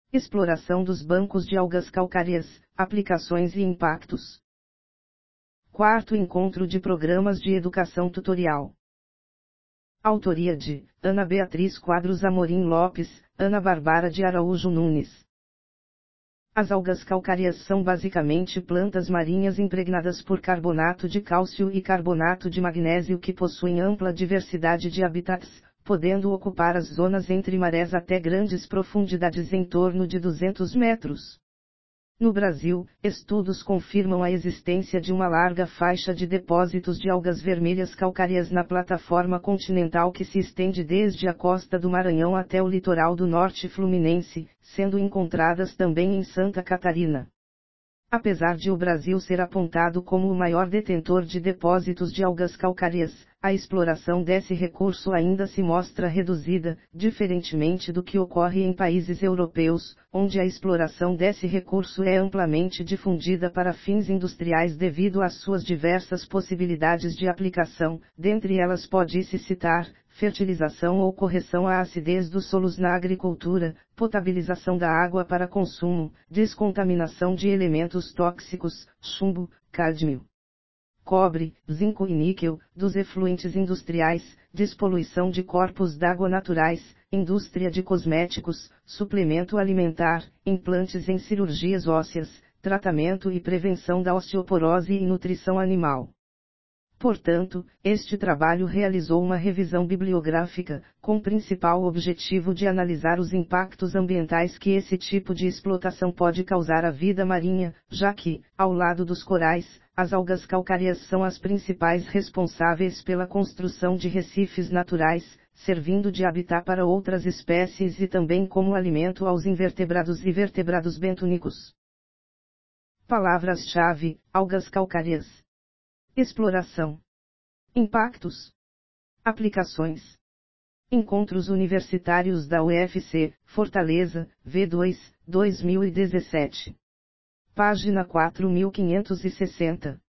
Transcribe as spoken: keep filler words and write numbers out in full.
Exploração dos bancos de algas calcáreas, aplicações e impactos. Quarto encontro de programas de educação tutorial. Autoria de Ana Beatriz Quadros Amorim Lopes, Ana Bárbara de Araújo Nunes. As algas calcáreas são basicamente plantas marinhas impregnadas por carbonato de cálcio e carbonato de magnésio que possuem ampla diversidade de habitats, podendo ocupar as zonas entre marés até grandes profundidades em torno de duzentos metros. No Brasil, estudos confirmam a existência de uma larga faixa de depósitos de algas vermelhas calcáreas na plataforma continental que se estende desde a costa do Maranhão até o litoral do norte fluminense, sendo encontradas também em Santa Catarina. Apesar de o Brasil ser apontado como o maior detentor de depósitos de algas calcáreas, a exploração desse recurso ainda se mostra reduzida, diferentemente do que ocorre em países europeus, onde a exploração desse recurso é amplamente difundida para fins industriais devido às suas diversas possibilidades de aplicação, dentre elas pode-se citar fertilização ou correção à acidez dos solos na agricultura, potabilização da água para consumo, descontaminação de elementos tóxicos, chumbo, cádmio, cobre, zinco e níquel, dos efluentes industriais, despoluição de corpos d'água naturais, indústria de cosméticos, suplemento alimentar, implantes em cirurgias ósseas, tratamento e prevenção da osteoporose e nutrição animal. Portanto, este trabalho realizou uma revisão bibliográfica, com principal objetivo de analisar os impactos ambientais que esse tipo de explotação pode causar à vida marinha, já que, ao lado dos corais, as algas calcáreas são as principais responsáveis pela construção de recifes naturais, servindo de habitat para outras espécies e também como alimento aos invertebrados e vertebrados bentônicos. Palavras-chave: algas calcáreas. Exploração. Impactos. Aplicações. Encontros Universitários da U F C, Fortaleza, V dois, dois mil e dezessete. Página quatro mil quinhentos e sessenta.